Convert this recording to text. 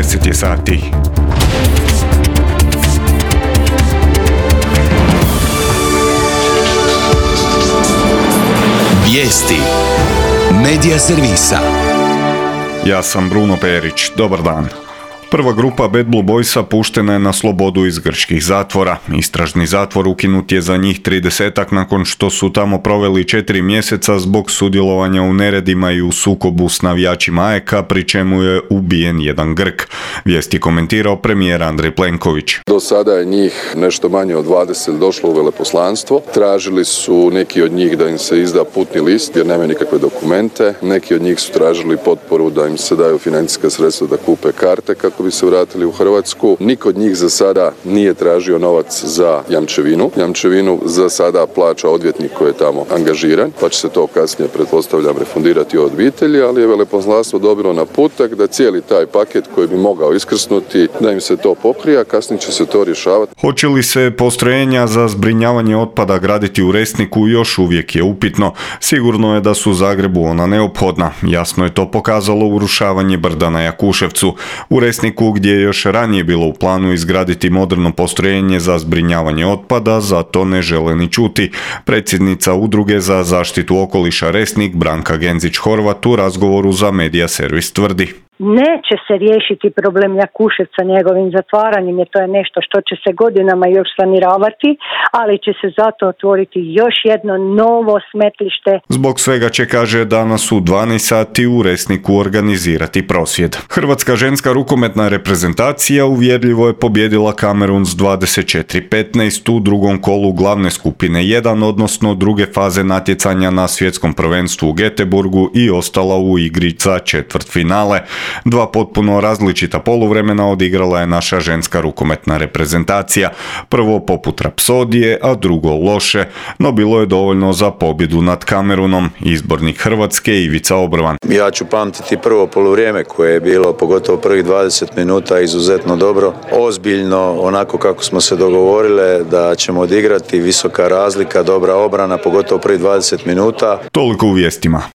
10 je sati. Vijesti Medija servisa. Ja sam Bruno Perić, dobar dan. Prva grupa Bad Blue Boysa puštena je na slobodu iz grčkih zatvora. Istražni zatvor ukinut je za njih 30-ak nakon što su tamo proveli 4 mjeseca zbog sudjelovanja u neredima i u sukobu s navijačima AEK-a, pri čemu je ubijen jedan Grk. Vijest je komentirao premijer Andrej Plenković. Do sada je njih nešto manje od 20 došlo u veleposlanstvo. Tražili su neki od njih da im se izda putni list jer nemaju nikakve dokumente. Neki od njih su tražili potporu da im se daju financijska sredstva da kupe karte kako bi se vratili u Hrvatsku. Niko od njih za sada nije tražio novac za jamčevinu. Jamčevinu za sada plaća odvjetnik koji je tamo angažiran, pa će se to kasnije, pretpostavljam, refundirati od obitelji, ali je veleposlanstvo dobilo naputak da cijeli taj paket koji bi mogao iskrsnuti, da im se to pokrije, a kasnije će se to rješavati. Hoće li se postrojenja za zbrinjavanje otpada graditi u Resniku još uvijek je upitno. Sigurno je da su Zagrebu ona neophodna. Jasno je to pokazalo urušavanje brda na Jakuševcu. U Resniku, gdje je još ranije bilo u planu izgraditi moderno postrojenje za zbrinjavanje otpada, zato ne žele ni čuti. Predsjednica Udruge za zaštitu okoliša Resnik, Branka Genzić-Horvat, u razgovoru za Medija servis tvrdi: neće se riješiti problem Jakuševca njegovim zatvaranjem, jer to je nešto što će se godinama još saniravati, ali će se zato otvoriti još jedno novo smetlište. Zbog svega će, kaže, danas u 12 sati u Resniku organizirati prosvjed. Hrvatska ženska rukometna reprezentacija uvjerljivo je pobijedila Kamerun s 24-15 u drugom kolu glavne skupine 1, odnosno druge faze natjecanja na svjetskom prvenstvu u Göteborgu i ostala u igri za četvrtfinale. Dva potpuno različita poluvremena odigrala je naša ženska rukometna reprezentacija. Prvo poput rapsodije, a drugo loše, no bilo je dovoljno za pobjedu nad Kamerunom. Izbornik Hrvatske Ivica Obrvan: ja ću pamtiti prvo poluvrijeme koje je bilo, pogotovo prvih 20 minuta, izuzetno dobro, ozbiljno, onako kako smo se dogovorile da ćemo odigrati, visoka razlika, dobra obrana, pogotovo prvih 20 minuta. Toliko u vijestima.